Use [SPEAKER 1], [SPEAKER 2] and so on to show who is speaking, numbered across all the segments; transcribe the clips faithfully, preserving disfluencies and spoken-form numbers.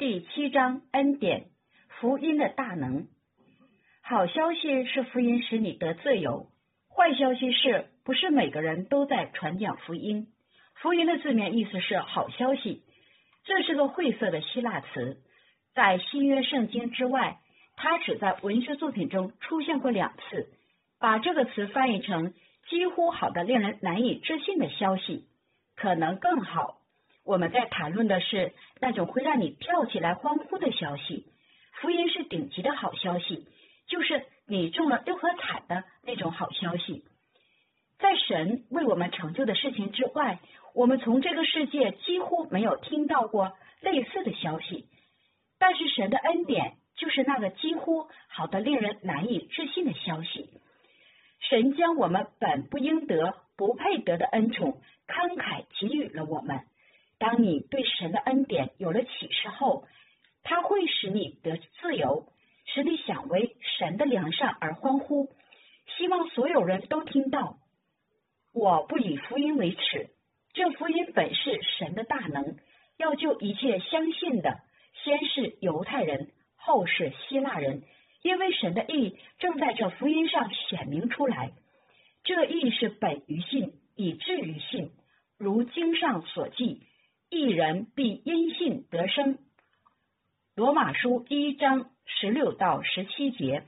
[SPEAKER 1] 第七章恩典，福音的大能。好消息是福音使你得自由，坏消息是不是每个人都在传讲福音。福音的字面意思是好消息，这是个晦涩的希腊词，在新约圣经之外，它只在文学作品中出现过两次。把这个词翻译成几乎好的令人难以置信的消息，可能更好。我们在谈论的是那种会让你跳起来欢呼的消息。福音是顶级的好消息，就是你中了六合彩的那种好消息。在神为我们成就的事情之外，我们从这个世界几乎没有听到过类似的消息。但是神的恩典就是那个几乎好的令人难以置信的消息。神将我们本不应得、不配得的恩宠慷慨给予了我们。当你对神的恩典有了启示后，它会使你得自由，使你想为神的良善而欢呼。希望所有人都听到。我不以福音为耻，这福音本是神的大能，要救一切相信的，先是犹太人，后是希腊人，因为神的义正在这福音上显明出来。这义是本于信，以至于信，如经上所记，义人必因信得生。罗马书一章十六到十七节。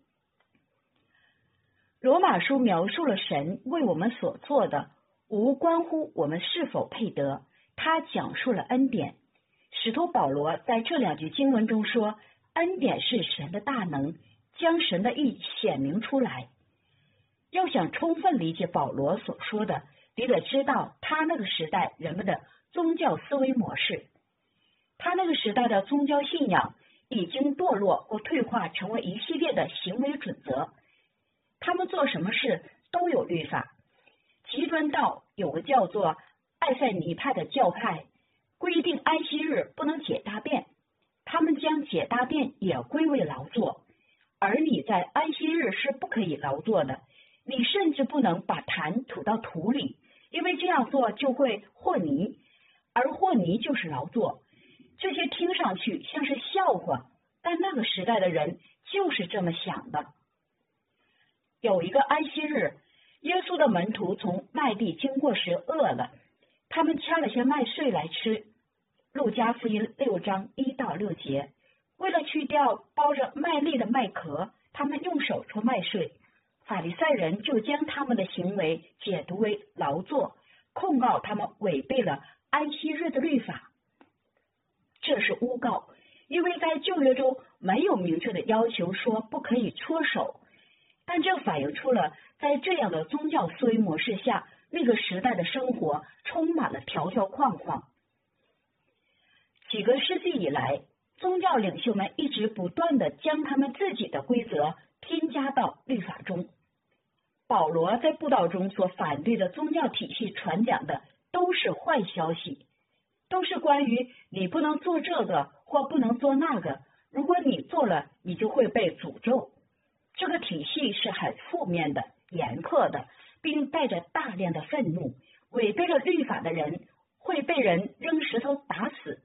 [SPEAKER 1] 罗马书描述了神为我们所做的，无关乎我们是否配得，他讲述了恩典。使徒保罗在这两句经文中说，恩典是神的大能，将神的义显明出来。要想充分理解保罗所说的，你得知道他那个时代人们的宗教思维模式。他那个时代的宗教信仰已经堕落或退化成为一系列的行为准则，他们做什么事都有律法。极端到有个叫做爱塞尼派的教派，规定安息日不能解大便，他们将解大便也归为劳作，而你在安息日是不可以劳作的，你甚至不能把痰吐到土里，因为这样做就会和泥，而和泥就是劳作。这些听上去像是笑话，但那个时代的人就是这么想的。有一个安息日，耶稣的门徒从麦地经过时饿了，他们掐了些麦穗来吃。路加福音六章一到六节，为了去掉包着麦粒的麦壳，他们用手戳麦穗。法利赛人就将他们的行为解读为劳作，控告他们违背了安息日的律法。这是诬告，因为在旧约中没有明确的要求说不可以搓手，但这反映出了在这样的宗教思维模式下，那个时代的生活充满了条条框框。几个世纪以来，宗教领袖们一直不断地将他们自己的规则添加到律法中。保罗在布道中所反对的宗教体系传讲的都是坏消息，都是关于你不能做这个或不能做那个，如果你做了，你就会被诅咒。这个体系是很负面的、严苛的，并带着大量的愤怒。违背了律法的人会被人扔石头打死。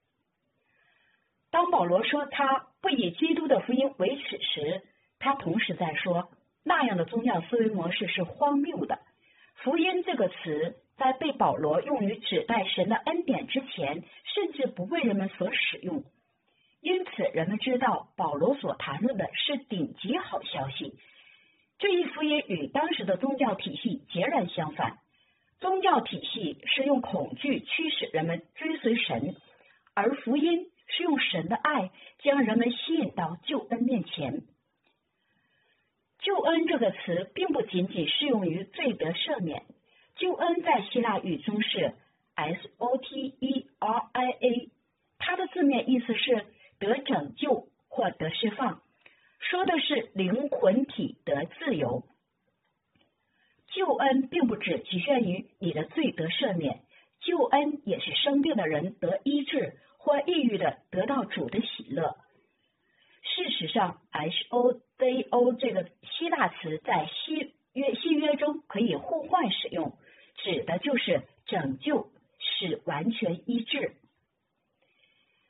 [SPEAKER 1] 当保罗说他不以基督的福音为耻时，他同时在说那样的宗教思维模式是荒谬的。福音这个词在被保罗用于指代神的恩典之前，甚至不为人们所使用。因此人们知道保罗所谈论的是顶级好消息。这一福音与当时的宗教体系截然相反。宗教体系是用恐惧驱使人们追随神，而福音是用神的爱将人们吸引到救恩面前。救恩这个词并不仅仅适用于罪得赦免，救恩在希腊语中是 S O T E R I A， 它的字面意思是得拯救或得释放，说的是灵魂体得自由。救恩并不只局限于你的罪得赦免，救恩也是生病的人得医治，或抑郁的得到主的喜乐。事实上 S O D O 这个希腊词在西约新约中可以互换使用，指的就是拯救，使完全医治。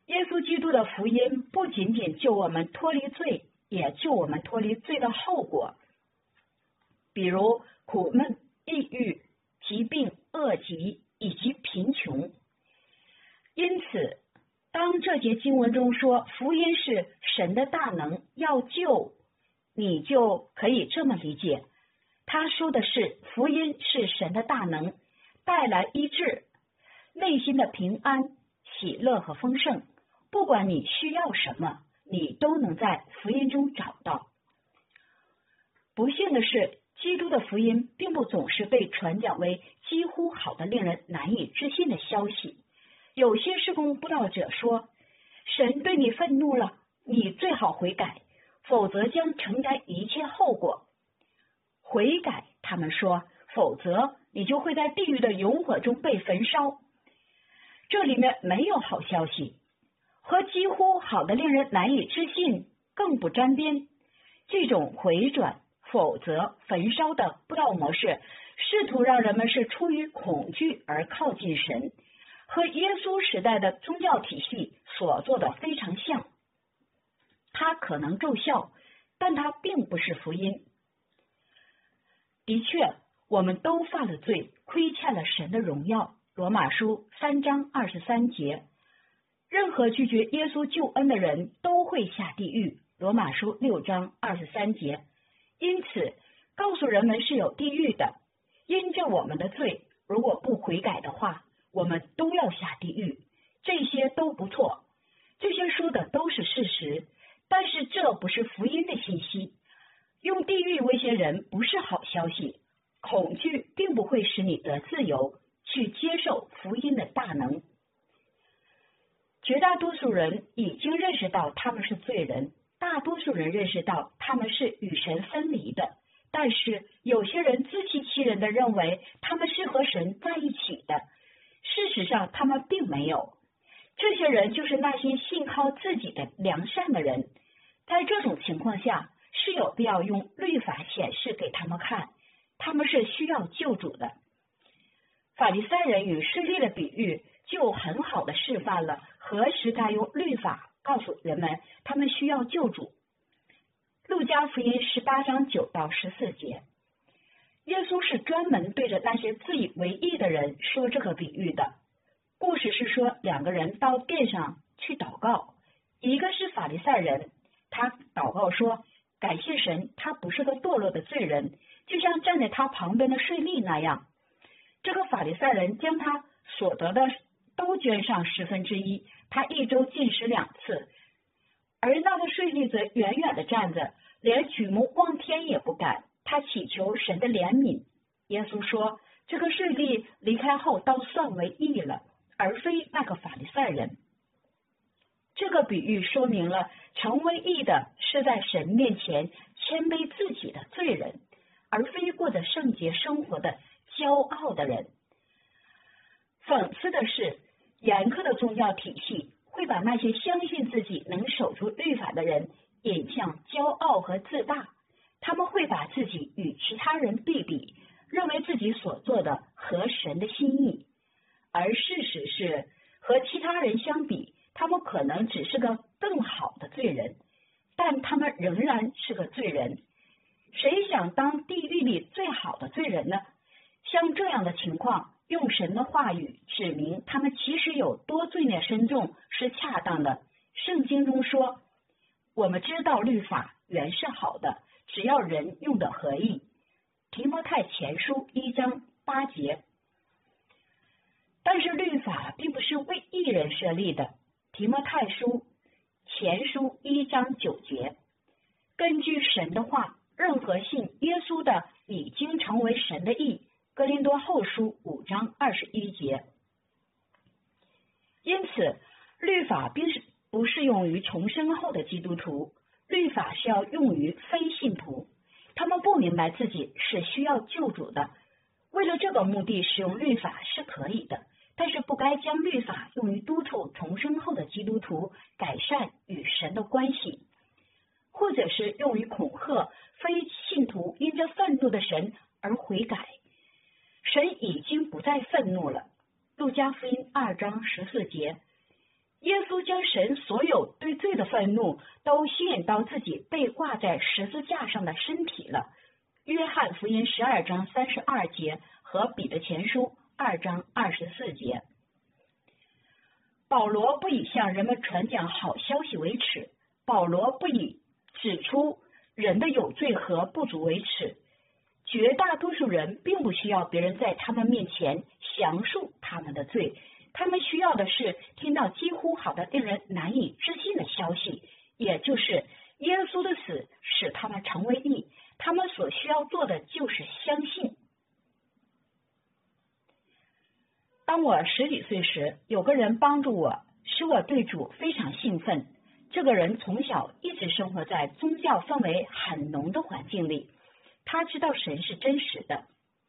[SPEAKER 1] 耶稣基督的福音不仅仅救我们脱离罪，也救我们脱离罪的后果，比如苦闷、抑郁、疾病、恶疾以及贫穷。因此，当这节经文中说福音是神的大能要救，你就可以这么理解，他说的是福音是神的大能带来医治、内心的平安、喜乐和丰盛。不管你需要什么，你都能在福音中找到。不幸的是，基督的福音并不总是被传讲为几乎好的令人难以置信的消息。有些事工布道者说，神对你愤怒了，你最好悔改，否则将承担一切后果。悔改，他们说，否则你就会在地狱的永火中被焚烧。这里面没有好消息，和几乎好的令人难以置信更不沾边。这种回转、否则、焚烧的布道模式，试图让人们是出于恐惧而靠近神，和耶稣时代的宗教体系所做的非常像。它可能奏效，但它并不是福音。的确，我们都犯了罪，亏欠了神的荣耀。罗马书三章二十三节。任何拒绝耶稣救恩的人都会下地狱。罗马书六章二十三节。因此，告诉人们是有地狱的，因着我们的罪，如果不悔改的话，我们都要下地狱。这些都不错，这些说的都是事实，但是这不是福音的信息。用地狱威胁人不是好消息，恐惧并不会使你得自由，去接受福音的大能。绝大多数人已经认识到他们是罪人，大多数人认识到他们是与神分离的，但是有些人自欺欺人的认为他们是和神在一起的，事实上他们并没有。这些人就是那些信靠自己的良善的人。在这种情况下，是有必要用律法显示给他们看，他们是需要救主的。法利赛人与税吏的比喻就很好的示范了何时该用律法告诉人们他们需要救主。路加福音十八章九到十四节，耶稣是专门对着那些自以为义的人说这个比喻的。故事是说，两个人到殿上去祷告，一个是法利赛人，他祷告说，感谢神，他不是个堕落的罪人，就像站在他旁边的税吏那样。这个法利赛人将他所得的都捐上十分之一，他一周进食两次，而那个税吏则远远的站着，连举目望天也不敢，他祈求神的怜悯。耶稣说，这个税吏离开后倒算为义了，而非那个法利赛人。这个比喻说明了成为义的是在神面前谦卑自己的罪人，而非过着圣洁生活的骄傲的人。讽刺的是，严苛的宗教体系会把那些相信自己能守住律法的人引向骄傲和自大，他们会把自己与其他人对比，认为自己所做的合神的心意，而事实是和其他人相比，他们可能只是个更好的罪人，但他们仍然是个罪人。谁想当地狱里最好的罪人呢？像这样的情况，用神的话语指明他们其实有多罪孽深重是恰当的。圣经中说，我们知道律法原是好的，只要人用得合意。提摩太前书一章八节。但是律法并不是为义人设立的。提摩太书前书一章九节。根据神的话，任何信耶稣的已经成为神的义。哥林多后书五章二十一节。因此，律法并不适用于重生后的基督徒，律法是要用于非信徒。他们不明白自己是需要救主的，为了这个目的使用律法是可以的，但是不该将律法用于督促重生后的基督徒改善与神的关系，或者是用于恐吓非信徒因着愤怒的神而悔改。神已经不再愤怒了。路加福音二章十四节，耶稣将神所有对罪的愤怒都吸引到自己被挂在十字架上的身体了。约翰福音十二章三十二节和彼得前书二章二十四节。保罗不以向人们传讲好消息为耻，保罗不以指出人的有罪和不足为耻。绝大多数人并不需要别人在他们面前详述他们的罪，他们需要的是听到几乎好的令人难以置信的消息，也就是耶稣的死使他们成为义。他们所需要做的就是相信。当我十几岁时，有个人帮助我，使我对主非常兴奋。这个人从小一直生活在宗教氛围很浓的环境里，他知道神是真实的，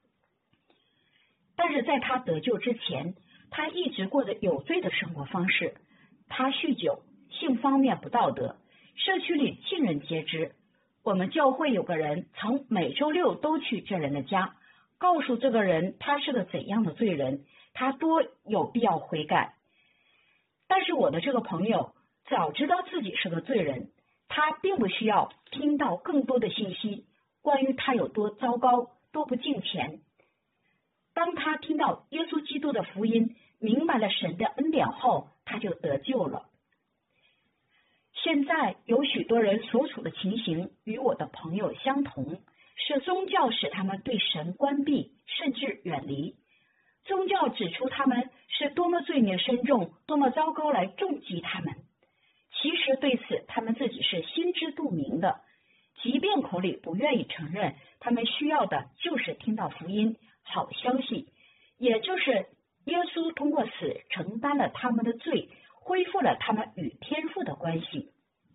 [SPEAKER 1] 但是在他得救之前，他一直过着有罪的生活方式。他酗酒，性方面不道德，社区里尽人皆知。我们教会有个人曾每周六都去这人的家，告诉这个人他是个怎样的罪人，他多有必要悔改。但是我的这个朋友早知道自己是个罪人，他并不需要听到更多的信息关于他有多糟糕，多不敬虔。当他听到耶稣基督的福音，明白了神的恩典后，他就得救了。现在有许多人所处的情形与我的朋友相同，是宗教使他们对神关闭，甚至远离。宗教指出他们是多么罪孽深重，多么糟糕来重击他们。其实对此他们自己是心知肚明的，即便口里不愿意承认，他们需要的就是听到福音好消息，也就是耶稣通过死承担了他们的罪，恢复了他们与天父的关系。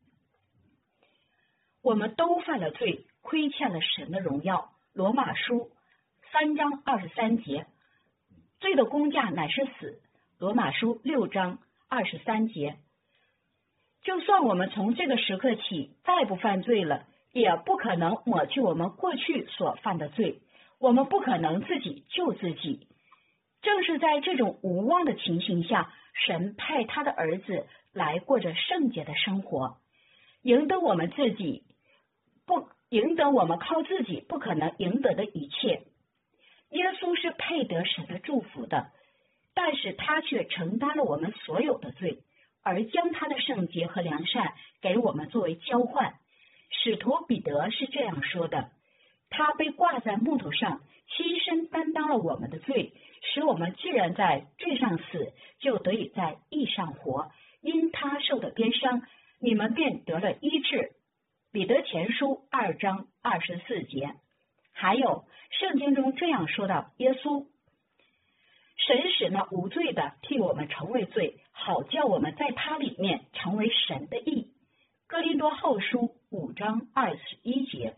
[SPEAKER 1] 我们都犯了罪，亏欠了神的荣耀。罗马书三章二十三节，罪的工价乃是死。罗马书六章二十三节。就算我们从这个时刻起再不犯罪了，也不可能抹去我们过去所犯的罪，我们不可能自己救自己。正是在这种无望的情形下，神派他的儿子来过着圣洁的生活，赢得我们自己不赢得我们靠自己不可能赢得的一切。耶稣是配得神的祝福的，但是他却承担了我们所有的罪，而将他的圣洁和良善给我们作为交换。使徒彼得是这样说的，他被挂在木头上，亲身担当了我们的罪，使我们既然在罪上死，就得以在义上活。因他受的鞭伤，你们便得了医治。彼得前书二章二十四节。还有圣经中这样说到耶稣，神使那无罪的替我们成为罪，好叫我们在他里面成为神的义。哥林多后书五章二十一节。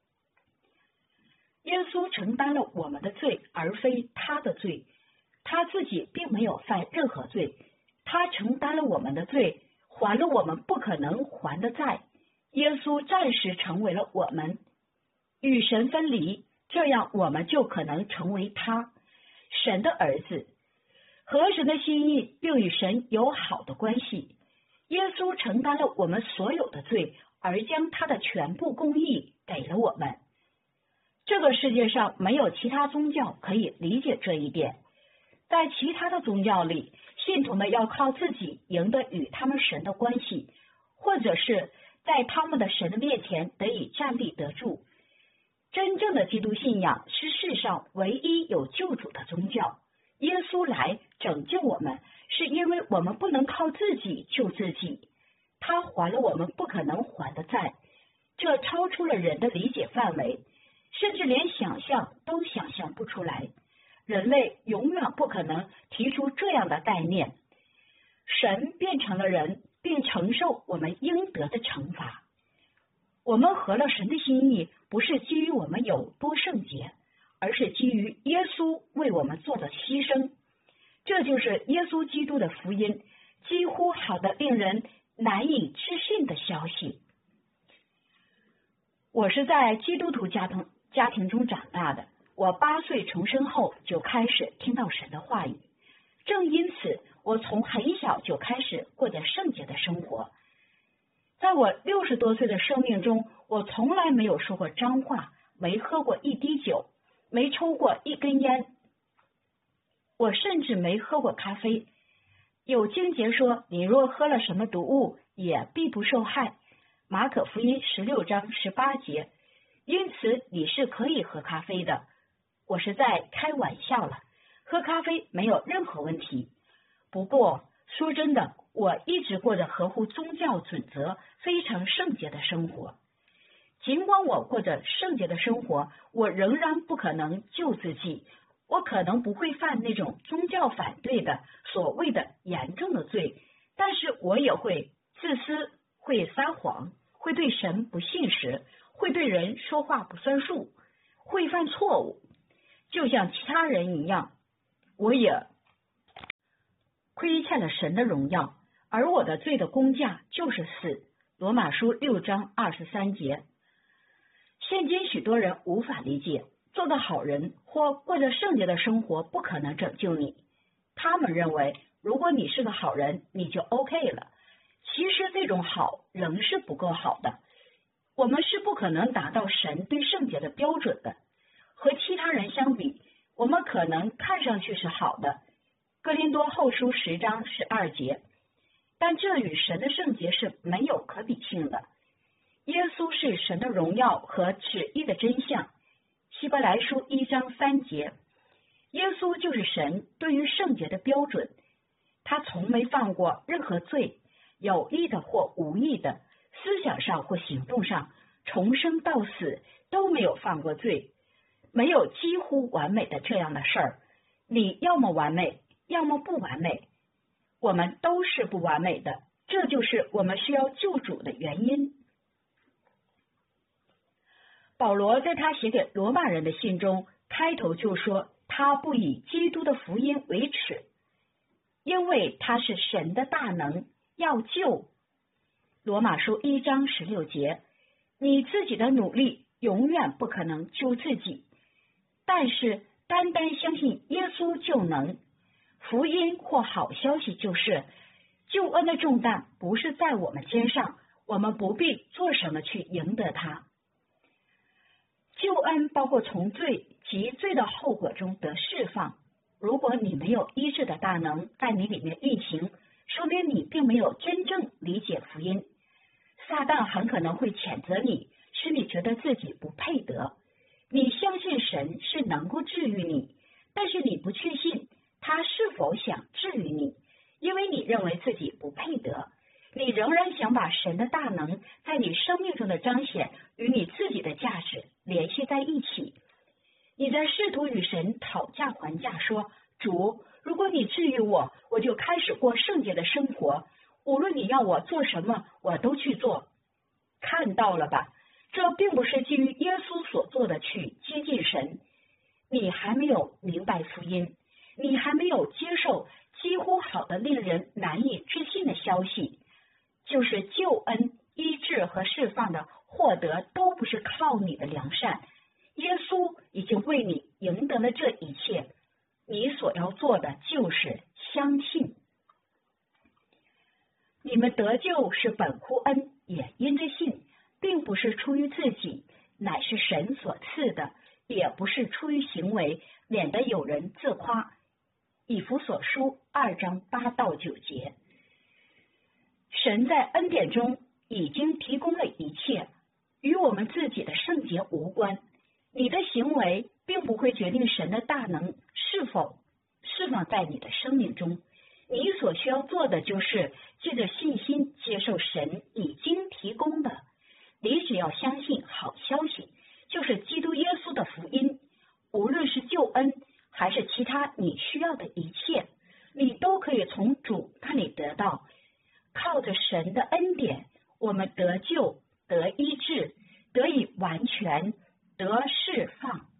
[SPEAKER 1] 耶稣承担了我们的罪，而非他的罪，他自己并没有犯任何罪，他承担了我们的罪，还了我们不可能还的债。耶稣暂时成为了我们，与神分离，这样我们就可能成为他，神的儿子，合神的心意，并与神有好的关系。耶稣承担了我们所有的罪，而将他的全部公义给了我们。这个世界上没有其他宗教可以理解这一点。在其他的宗教里，信徒们要靠自己赢得与他们神的关系，或者是在他们的神的面前得以站立得住。真正的基督信仰是世上唯一有救主的宗教。耶稣来拯救我们，是因为我们不能靠自己救自己，他还了我们不可能还的债，这超出了人的理解范围，甚至连想象都想象不出来。人类永远不可能提出这样的概念。神变成了人，并承受我们应得的惩罚。我们合了神的心意，不是基于我们有多圣洁，而是基于耶稣为我们做的牺牲。这就是耶稣基督的福音，几乎好的令人难以置信的消息。我是在基督徒家庭家庭中长大的，我八岁重生后就开始听到神的话语。正因此，我从很小就开始过着圣洁十多岁的生命中，我从来没有说过脏话，没喝过一滴酒，没抽过一根烟，我甚至没喝过咖啡。有经节说，你若喝了什么毒物，也必不受害。马可福音十六章十八节。因此你是可以喝咖啡的。我是在开玩笑了，喝咖啡没有任何问题。不过说真的，我一直过着合乎宗教准则、非常圣洁的生活。尽管我过着圣洁的生活，我仍然不可能救自己。我可能不会犯那种宗教反对的所谓的严重的罪，但是我也会自私，会撒谎，会对神不信实，会对人说话不算数，会犯错误，就像其他人一样。我也亏欠了神的荣耀，而我的罪的工价就是死。罗马书六章二十三节。现今许多人无法理解，做个好人或过着圣洁的生活不可能拯救你。他们认为，如果你是个好人，你就 OK 了。其实这种好仍是不够好的。我们是不可能达到神对圣洁的标准的。和其他人相比，我们可能看上去是好的。哥林多后书十章十二节。但这与神的圣洁是没有可比性的。耶稣是神的荣耀和旨意的真相。希伯来书一章三节。耶稣就是神对于圣洁的标准。他从没犯过任何罪，有意的或无意的，思想上或行动上，从生到死都没有犯过罪。没有几乎完美的这样的事儿。你要么完美，要么不完美。我们都是不完美的，这就是我们需要救主的原因。保罗在他写给罗马人的信中，开头就说他不以基督的福音为耻，因为他是神的大能，要救。罗马书一章十六节。你自己的努力永远不可能救自己，但是单单相信耶稣就能。福音或好消息就是，救恩的重担不是在我们肩上，我们不必做什么去赢得它。救恩包括从罪及罪的后果中得释放。如果你没有医治的大能在你里面运行，说明你并没有真正理解福音。撒旦很可能会谴责你，使你觉得自己不配得。你相信神是能够治愈你，但是你不确信他是否想治愈你，因为你认为自己不配得。你仍然想把神的大能在你生命中的彰显与你自己的价值联系在一起。你在试图与神讨价还价，说，主，如果你治愈我，我就开始过圣洁的生活，无论你要我做什么，我都去做。看到了吧，这并不是基于耶稣所做的去接近神。你还没有明白福音，你还没有接受几乎好的令人难以置信的消息，就是救恩、医治和释放的获得都不是靠你的良善，耶稣已经为你赢得了这一切，你所要做的就是相信。你们得救是本乎恩，也因着信，并不是出于自己，乃是神所赐的，也不是出于行为，免得有人自夸。以弗所书二章八到九节。神在恩典中已经提供了一切，与我们自己的圣洁无关。你的行为并不会决定神的大能是否释放在你的生命中。你所需要做的就是借着信心接受神已经提供的。你只要相信好消息，就是基督耶稣的福音，无论是救恩还是其他你需要的一切，你都可以从主那里得到。靠着神的恩典，我们得救、得医治、得以完全、得释放。